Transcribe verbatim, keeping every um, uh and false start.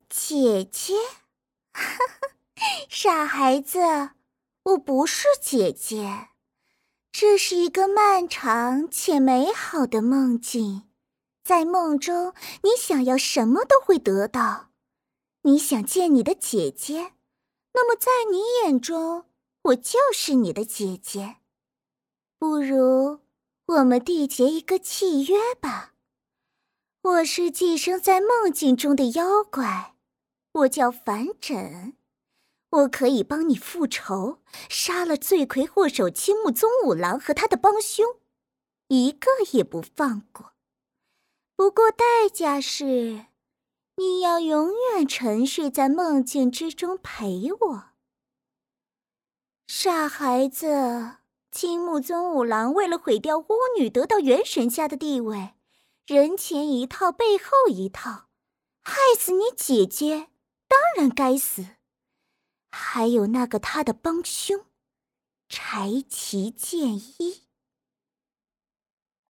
姐姐？傻孩子，我不是姐姐。这是一个漫长且美好的梦境，在梦中，你想要什么都会得到。你想见你的姐姐，那么在你眼中，我就是你的姐姐。不如我们缔结一个契约吧。我是寄生在梦境中的妖怪，我叫反枕。我可以帮你复仇，杀了罪魁祸首青木宗五郎和他的帮凶，一个也不放过。不过代价是，你要永远沉睡在梦境之中陪我。傻孩子，青木宗五郎为了毁掉巫女得到元神家的地位，人前一套背后一套，害死你姐姐，当然该死。还有那个他的帮凶，柴崎健一。